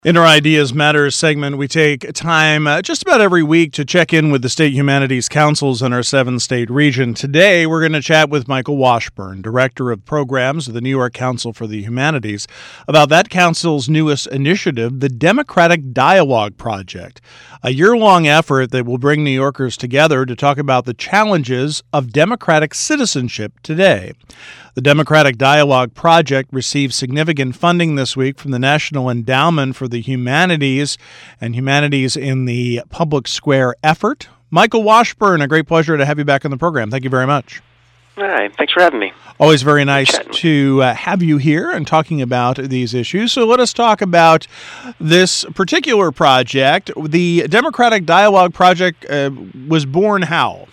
In our Ideas Matters segment, we take time just about every week to check in with the state humanities councils in our 7-state region. Today, we're going to chat with Michael Washburn, Director of Programs of the New York Council for the Humanities, about that council's newest initiative, the Democratic Dialogue Project, a year-long effort that will bring New Yorkers together to talk about the challenges of democratic citizenship today. The Democratic Dialogue Project received significant funding this week from the National Endowment for the Humanities and Humanities in the Public Square effort. Michael Washburn, a great pleasure to have you back on the program. Thank you very much. Hi, thanks for having me. Always very nice to have you here and talking about these issues. So let us talk about this particular project. The Democratic Dialogue Project was born how?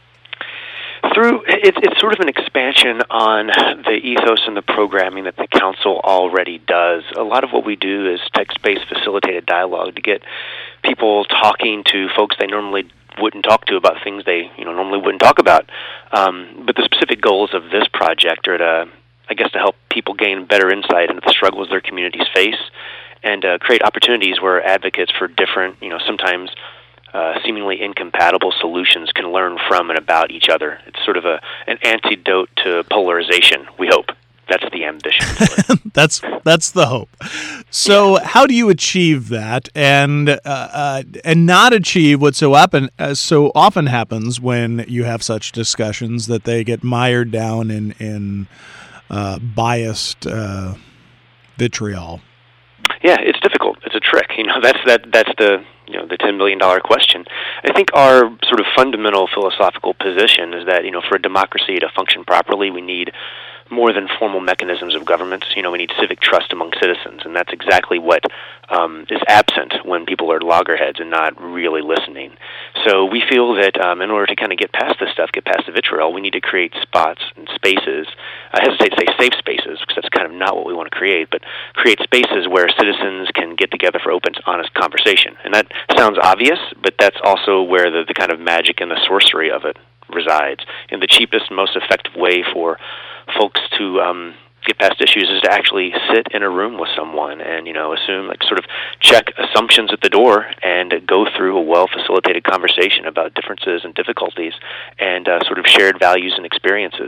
It's sort of an expansion on the ethos and the programming that the council already does. A lot of what we do is text-based facilitated dialogue to get people talking to folks they normally wouldn't talk to about things they normally wouldn't talk about. But the specific goals of this project are to help people gain better insight into the struggles their communities face and create opportunities where advocates for different, sometimes seemingly incompatible solutions can learn from and about each other. It's sort of an antidote to polarization, we hope. That's the ambition. That's the hope. So how do you achieve that and not achieve what so often happens when you have such discussions that they get mired down in biased vitriol? Yeah, it's difficult. It's a trick. That's the the $10 billion question. I think our sort of fundamental philosophical position is that, for a democracy to function properly, we need more than formal mechanisms of government. We need civic trust among citizens, and that's exactly what is absent when people are loggerheads and not really listening. So we feel that in order to kind of get past this stuff, get past the vitriol, we need to create spots and spaces. I hesitate to say safe spaces because that's kind of not what we want to create, but create spaces where citizens can get together for open, honest conversation. And that sounds obvious, but that's also where the kind of magic and the sorcery of it resides. And the cheapest, most effective way for folks to get past issues is to actually sit in a room with someone and, check assumptions at the door and go through a well-facilitated conversation about differences and difficulties and sort of shared values and experiences.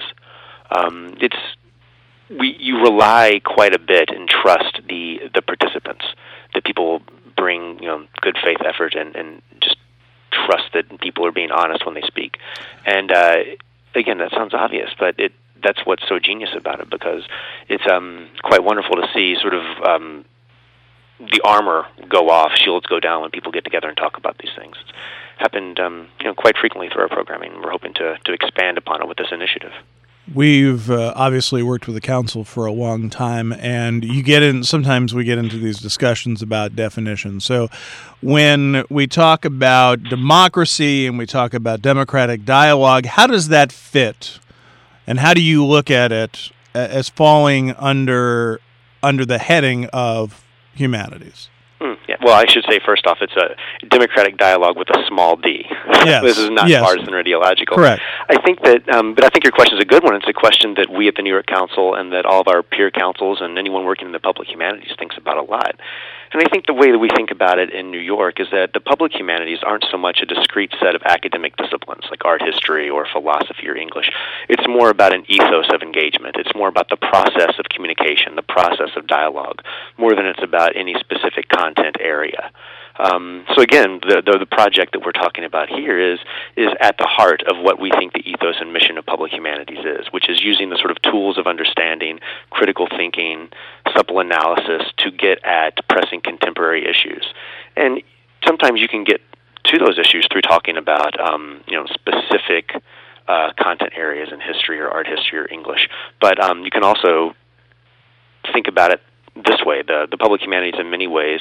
You rely quite a bit and trust the participants, that people bring, good faith effort and just trust that people are being honest when they speak. And again, that sounds obvious, but that's what's so genius about it, because it's quite wonderful to see sort of the armor go off, shields go down when people get together and talk about these things. It's happened quite frequently through our programming. We're hoping to expand upon it with this initiative. We've obviously worked with the council for a long time, and sometimes we get into these discussions about definitions. So when we talk about democracy and we talk about democratic dialogue, how does that fit? And how do you look at it as falling under the heading of humanities? Yeah. Well, I should say first off, it's a democratic dialogue with a small d. Yes. This is not partisan or ideological. Correct. I think that, but I think your question is a good one. It's a question that we at the New York Council and that all of our peer councils and anyone working in the public humanities thinks about a lot. And I think the way that we think about it in New York is that the public humanities aren't so much a discrete set of academic disciplines like art history or philosophy or English. It's more about an ethos of engagement. It's more about the process of communication, the process of dialogue, more than it's about any specific content area. So again, the project that we're talking about here is at the heart of what we think the ethos and mission of public humanities is, which is using the sort of tools of understanding, critical thinking, supple analysis to get at pressing contemporary issues. And sometimes you can get to those issues through talking about specific content areas in history or art history or English. But you can also think about it this way. The public humanities in many ways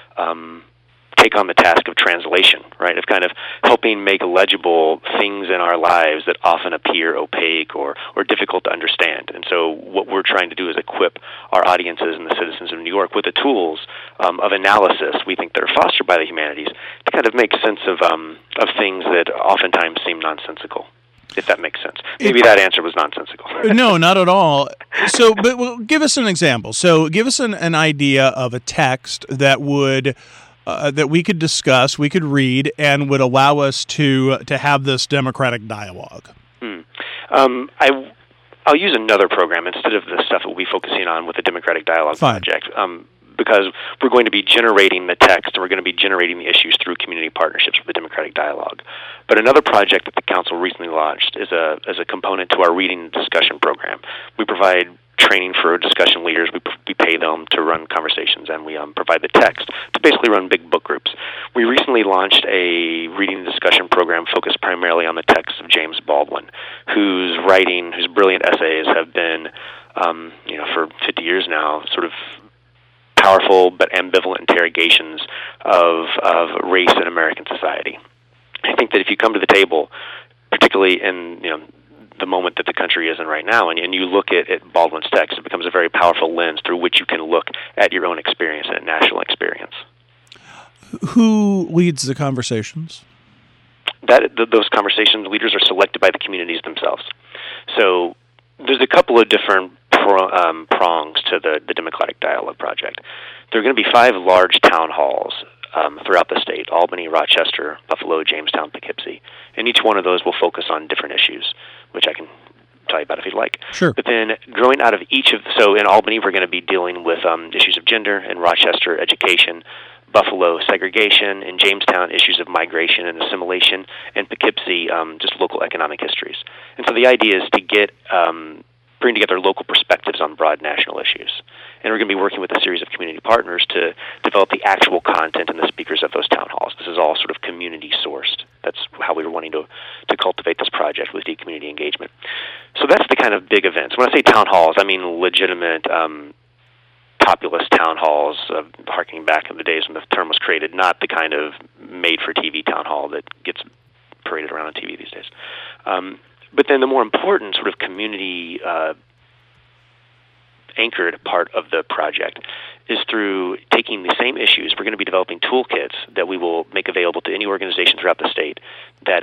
take on the task of translation, right? Of kind of helping make legible things in our lives that often appear opaque or difficult to understand. And so what we're trying to do is equip our audiences and the citizens of New York with the tools of analysis we think that are fostered by the humanities to kind of make sense of things that oftentimes seem nonsensical. if that makes sense. Maybe that answer was nonsensical. No, not at all. So, but give us an example. So give us an idea of a text that would that we could discuss, we could read, and would allow us to have this democratic dialogue. I'll use another program instead of the stuff that we'll be focusing on with the Democratic Dialogue Project, because we're going to be generating the text and we're going to be generating the issues through community partnerships with the Democratic Dialogue. But another project that the Council recently launched is as a component to our reading and discussion program. We provide training for discussion leaders. We pay them to run conversations, and we provide the text to basically run big book groups. We recently launched a reading and discussion program focused primarily on the text of James Baldwin, whose brilliant essays have been, for 50 years now, sort of powerful but ambivalent interrogations of race in American society. I think that if you come to the table, particularly in the moment that the country is in right now, and you look at Baldwin's text, it becomes a very powerful lens through which you can look at your own experience and national experience. Who leads the conversations? Those conversation leaders are selected by the communities themselves. So there's a couple of different prongs to the Democratic Dialogue Project. There are going to be 5 large town halls throughout the state: Albany, Rochester, Buffalo, Jamestown, Poughkeepsie. And each one of those will focus on different issues, which I can tell you about if you'd like. Sure. But then growing out of so in Albany, we're going to be dealing with issues of gender; in Rochester, education; Buffalo, segregation; in Jamestown, issues of migration and assimilation; and Poughkeepsie, just local economic histories. And so the idea is to bring together local perspectives on broad national issues. And we're going to be working with a series of community partners to develop the actual content and the speakers of those town halls. This is all sort of community sourced. That's how we were wanting to cultivate this project with deep community engagement. So that's the kind of big events. When I say town halls, I mean legitimate populist town halls, harkening back in the days when the term was created, not the kind of made-for-TV town hall that gets paraded around on TV these days. But then the more important sort of community anchored part of the project is through taking the same issues. We're going to be developing toolkits that we will make available to any organization throughout the state that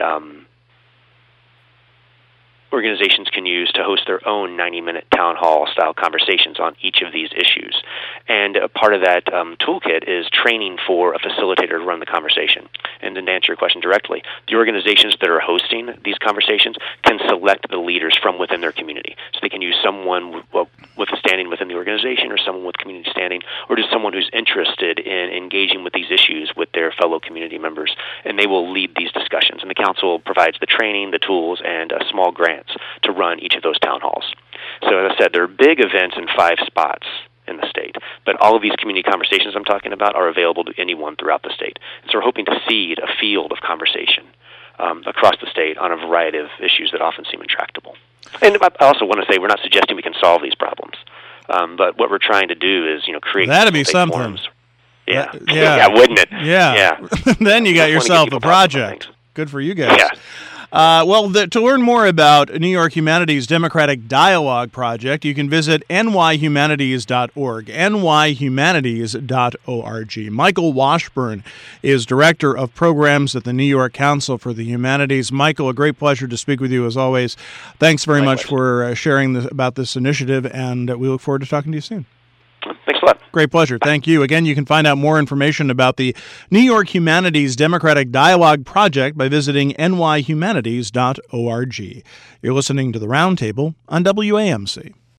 organizations can use to host their own 90-minute town hall style conversations on each of these issues. And a part of that toolkit is training for a facilitator to run the conversation. And then to answer your question directly, the organizations that are hosting these conversations can select the leaders from within their community. So they can use someone with a standing within the organization, or someone with community standing, or just someone who's interested in engaging with these issues with their fellow community members. And they will lead these discussions. And the council provides the training, the tools, and small grants to run each of those town halls. So as I said, there are big events in 5 spots in the state, but all of these community conversations I'm talking about are available to anyone throughout the state. So we're hoping to seed a field of conversation across the state on a variety of issues that often seem intractable. And I also want to say we're not suggesting we can solve these problems, but what we're trying to do is create. That'd be something. Forums. Yeah, wouldn't it? Yeah. Then you got yourself a project. Good for you guys. Yeah. To learn more about New York Humanities Democratic Dialogue Project, you can visit nyhumanities.org, nyhumanities.org. Michael Washburn is Director of Programs at the New York Council for the Humanities. Michael, a great pleasure to speak with you as always. Thanks very much for sharing about this initiative, and we look forward to talking to you soon. Thanks a lot. Great pleasure. Thank you. Again, you can find out more information about the New York Humanities Democratic Dialogue Project by visiting nyhumanities.org. You're listening to The Roundtable on WAMC.